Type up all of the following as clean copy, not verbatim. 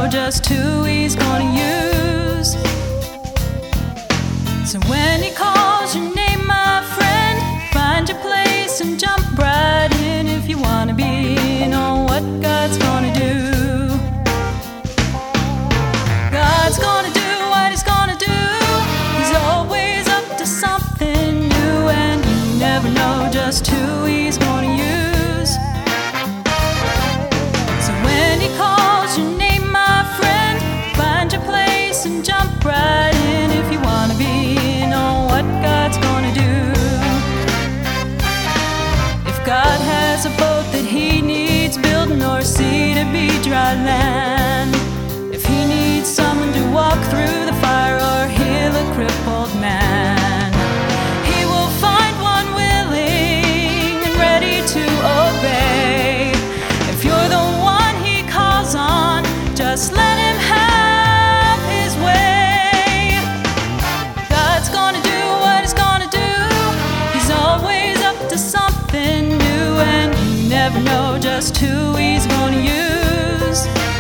know just who he's gonna use. So when he calls your name, my friend, find your place and jump right in. If you wanna be, know what God's gonna do. God's gonna do what he's gonna do. He's always up to something new, and you never know just who he's gonna use. So when he calls your name, my friend, find your place and jump right in. If you wanna be, know what God's gonna do. If God has a boat that he needs building, or a sea to be dry land, if he needs someone to walk through the fire or heal a crippled man, he will find one willing and ready to obey. If you're the one he calls on, just let him have his way. God's gonna do what he's gonna do. He's always up to something new, and you never know just who he's gonna use.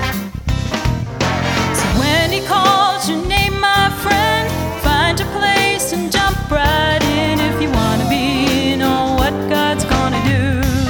So when he calls your name, my friend, find your place and jump right in. If you wanna be, know what God's gonna do.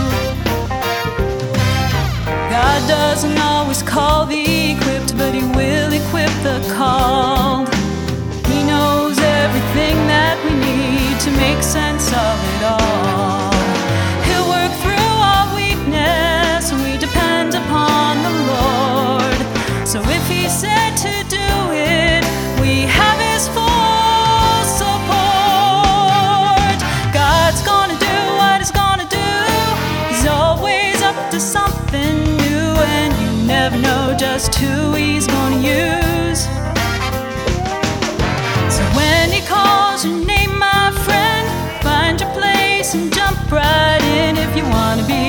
God doesn't always call the equipped, but he will equip the called. He knows everything that we need to make sense of it all. He'll work through our weakness, and we depend upon the Lord. So if he said to do it, we have his full support. God's gonna do what he's gonna do. He's always up to something new, and you never know just who he's gonna use. So when he calls your name, my friend, find your place and jump right in. If you wanna be,